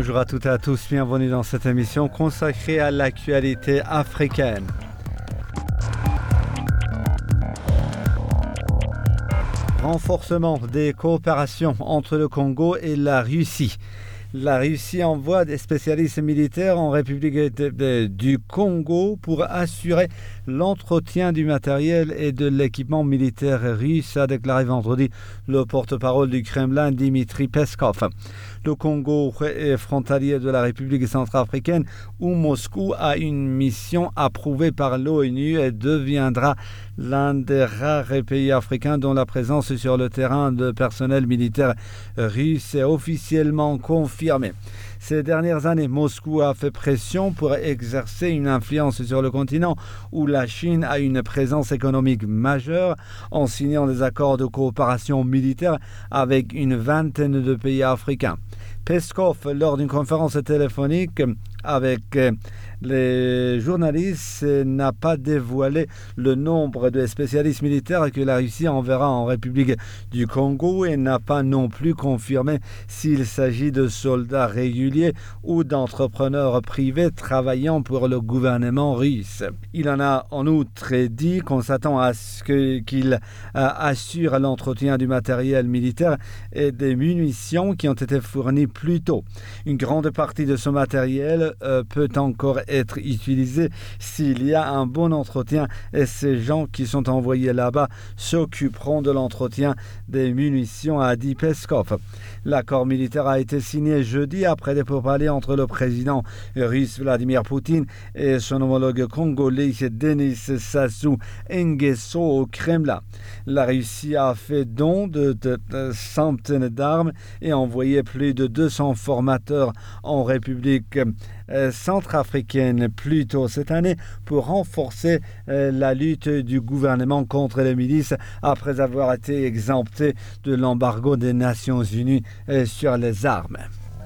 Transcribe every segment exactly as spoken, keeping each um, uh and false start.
Bonjour à toutes et à tous, bienvenue dans cette émission consacrée à l'actualité africaine. Renforcement des coopérations entre le Congo et la Russie. La Russie envoie des spécialistes militaires en République de, de, du Congo pour assurer l'entretien du matériel et de l'équipement militaire russe, a déclaré vendredi le porte-parole du Kremlin, Dmitry Peskov. Le Congo est frontalier de la République centrafricaine où Moscou a une mission approuvée par l'ONU et deviendra l'un des rares pays africains dont la présence sur le terrain de personnel militaire russe est officiellement confirmée. Ces dernières années, Moscou a fait pression pour exercer une influence sur le continent où la Chine a une présence économique majeure en signant des accords de coopération militaire avec une vingtaine de pays africains. Peskov, lors d'une conférence téléphonique avec les journalistes, n'a pas dévoilé le nombre de spécialistes militaires que la Russie enverra en République du Congo et n'a pas non plus confirmé s'il s'agit de soldats réguliers ou d'entrepreneurs privés travaillant pour le gouvernement russe. Il en a en outre dit qu'on s'attend à ce que, qu'il assure l'entretien du matériel militaire et des munitions qui ont été fournies plus tôt. Une grande partie de ce matériel euh, peut encore être utilisé s'il y a un bon entretien et ces gens qui sont envoyés là-bas s'occuperont de l'entretien des munitions, a dit Peskov. L'accord militaire a été signé jeudi après des pourparlers entre le président russe Vladimir Poutine et son homologue congolais Denis Sassou Nguesso au Kremlin. La Russie a fait don de, de, de centaines d'armes et envoyé plus de deux cents formateurs en République euh, centrafricaine plus tôt cette année pour renforcer euh, la lutte du gouvernement contre les milices après avoir été exempté de l'embargo des Nations Unies euh, sur les armes.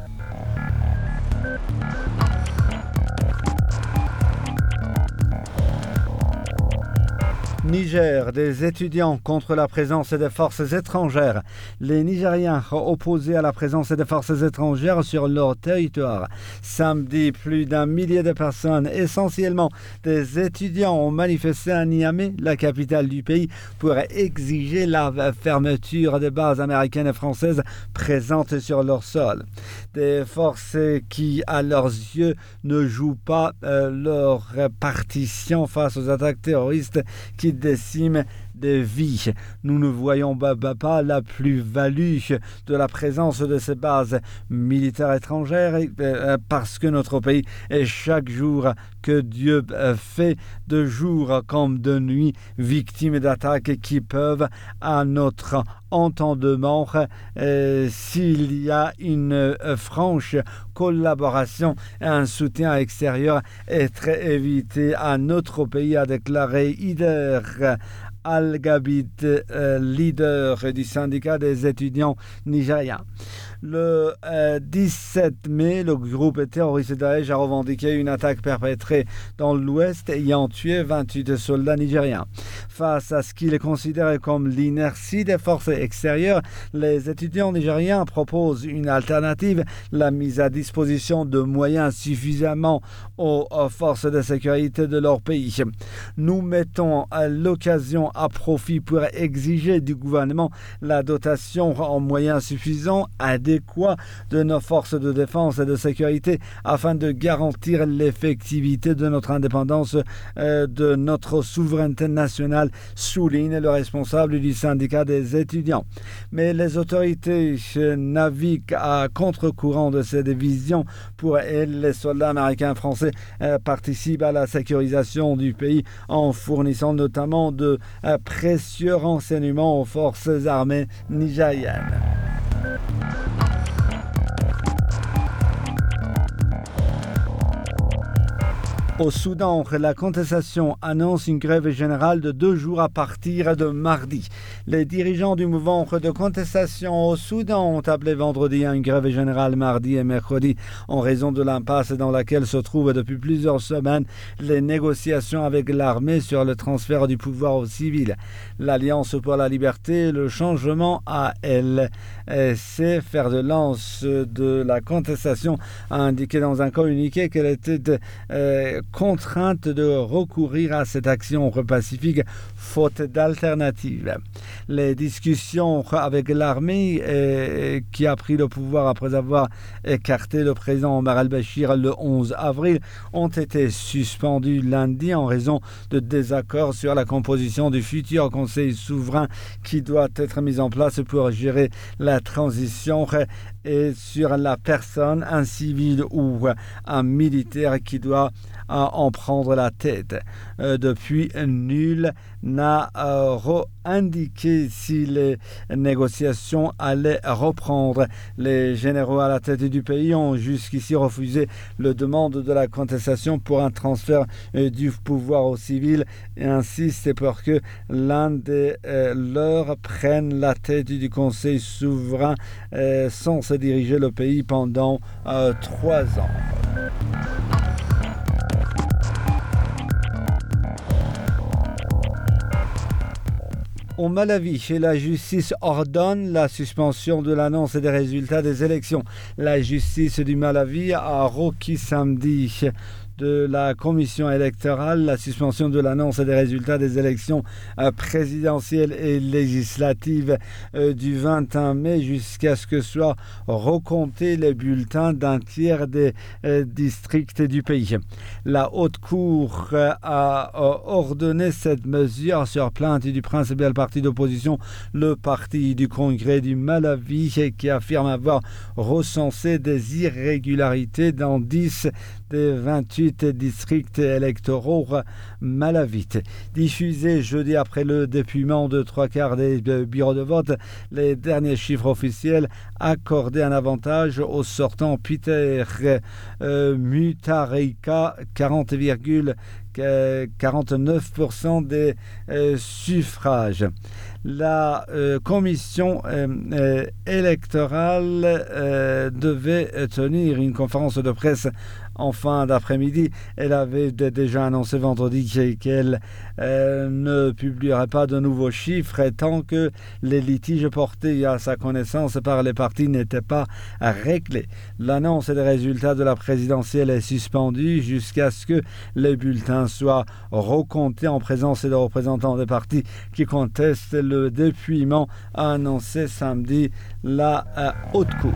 Niger, des étudiants contre la présence des forces étrangères. Les Nigériens opposés à la présence des forces étrangères sur leur territoire. Samedi, plus d'un millier de personnes, essentiellement des étudiants, ont manifesté à Niamey, la capitale du pays, pour exiger la fermeture des bases américaines et françaises présentes sur leur sol. Des forces qui, à leurs yeux, ne jouent pas euh, leur partition face aux attaques terroristes qui déciment des vies. Nous ne voyons pas la plus-value de la présence de ces bases militaires étrangères parce que notre pays est chaque jour que Dieu fait, de jour comme de nuit, victime d'attaques qui peuvent, à notre entendement, euh, s'il y a une euh, franche collaboration et un soutien extérieur, être évité à notre pays, a déclaré Ider Al-Gabid, euh, leader du syndicat des étudiants nigériens. Le euh, dix-sept mai, le groupe terroriste Daesh a revendiqué une attaque perpétrée dans l'ouest ayant tué vingt-huit soldats nigériens. Face à ce qu'il considère comme l'inertie des forces extérieures, les étudiants nigériens proposent une alternative, la mise à disposition de moyens suffisamment aux, aux forces de sécurité de leur pays. Nous mettons l'occasion à profit pour exiger du gouvernement la dotation en moyens suffisants à adéquat de nos forces de défense et de sécurité afin de garantir l'effectivité de notre indépendance, euh, de notre souveraineté nationale, souligne le responsable du syndicat des étudiants. Mais les autorités naviguent à contre-courant de cette vision. Pour elles, les soldats américains et français euh, participent à la sécurisation du pays en fournissant notamment de euh, précieux renseignements aux forces armées nigériennes. Au Soudan, la contestation annonce une grève générale de deux jours à partir de mardi. Les dirigeants du mouvement de contestation au Soudan ont appelé vendredi à une grève générale mardi et mercredi en raison de l'impasse dans laquelle se trouvent depuis plusieurs semaines les négociations avec l'armée sur le transfert du pouvoir aux civils. L'Alliance pour la liberté et le changement A L C, fer de lance de la contestation, a indiqué dans un communiqué qu'elle était de, euh, contrainte de recourir à cette action pacifique faute d'alternative. Les discussions avec l'armée euh, qui a pris le pouvoir après avoir écarté le président Omar al-Bashir le onze avril ont été suspendues lundi en raison de désaccords sur la composition du futur conseil souverain qui doit être mis en place pour gérer la transition et sur la personne, un civil ou un militaire qui doit euh, en prendre la tête. Euh, depuis, nul n'a euh, indiqué si les négociations allaient reprendre. Les généraux à la tête du pays ont jusqu'ici refusé la demande de la contestation pour un transfert euh, du pouvoir aux civils et insistent pour que l'un de euh, leurs prenne la tête du conseil souverain euh, sans se diriger le pays pendant euh, trois ans. Au Malawi, la justice ordonne la suspension de l'annonce des résultats des élections. La justice du Malawi a requis samedi de la commission électorale la suspension de l'annonce des résultats des élections euh, présidentielles et législatives euh, du vingt et un mai jusqu'à ce que soient recomptés les bulletins d'un tiers des euh, districts du pays. La Haute Cour euh, a euh, ordonné cette mesure sur plainte du principal parti d'opposition, le Parti du Congrès du Malawi, qui affirme avoir recensé des irrégularités dans dix des vingt-huit districts électoraux malawites. Diffusé jeudi après le dépouillement de trois quarts des bureaux de vote, les derniers chiffres officiels accordaient un avantage au sortant Peter euh, Mutharika, quarante virgule quarante-neuf pour cent des euh, suffrages. La euh, commission euh, euh, électorale euh, devait tenir une conférence de presse en fin d'après-midi. Elle avait d- déjà annoncé vendredi qu'elle euh, ne publierait pas de nouveaux chiffres tant que les litiges portés à sa connaissance par les partis n'étaient pas réglés. L'annonce des résultats de la présidentielle est suspendue jusqu'à ce que les bulletins soient recomptés en présence des représentants des partis qui contestent le dépouillement, a annoncé samedi la euh, Haute Cour.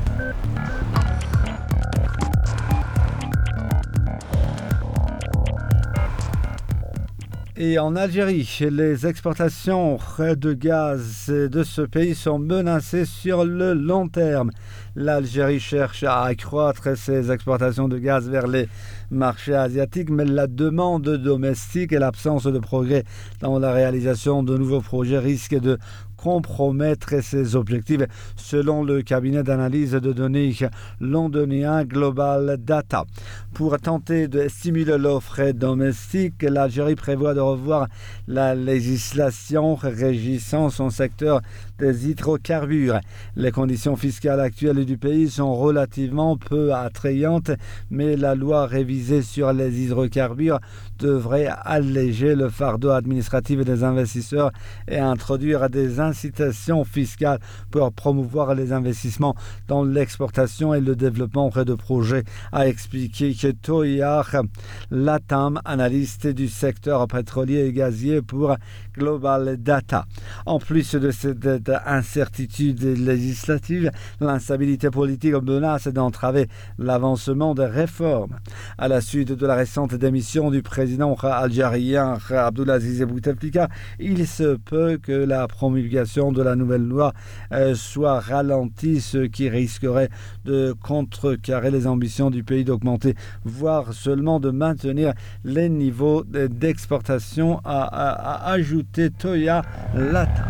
Et en Algérie, les exportations de gaz de ce pays sont menacées sur le long terme. L'Algérie cherche à accroître ses exportations de gaz vers les marchés asiatiques, mais la demande domestique et l'absence de progrès dans la réalisation de nouveaux projets risquent de compromettre ses objectifs, selon le cabinet d'analyse de données londonien Global Data. Pour tenter de stimuler l'offre domestique, l'Algérie prévoit de revoir la législation régissant son secteur des hydrocarbures. Les conditions fiscales actuelles du pays sont relativement peu attrayantes, mais la loi révisée sur les hydrocarbures devrait alléger le fardeau administratif des investisseurs et introduire des incitations fiscales pour promouvoir les investissements dans l'exportation et le développement de projets, a expliqué que Toyar Latam, analyste du secteur pétrolier et gazier pour Global Data. En plus de cette incertitude législative, l'instabilité politique menace d'entraver l'avancement des réformes. À la suite de la récente démission du président algérien Abdelaziz Bouteflika, il se peut que la promulgation de la nouvelle loi euh, soit ralentie, ce qui risquerait de contrecarrer les ambitions du pays d'augmenter, voire seulement de maintenir les niveaux d'exportation, à, à, à ajouter Toya Latam.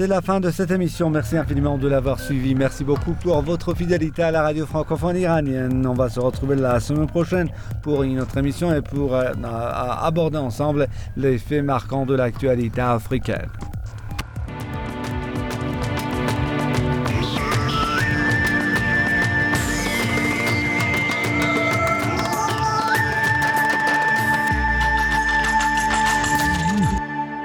c'est la fin de cette émission. Merci infiniment de l'avoir suivi. Merci beaucoup pour votre fidélité à la radio francophone iranienne. On va se retrouver la semaine prochaine pour une autre émission et pour euh, aborder ensemble les faits marquants de l'actualité africaine.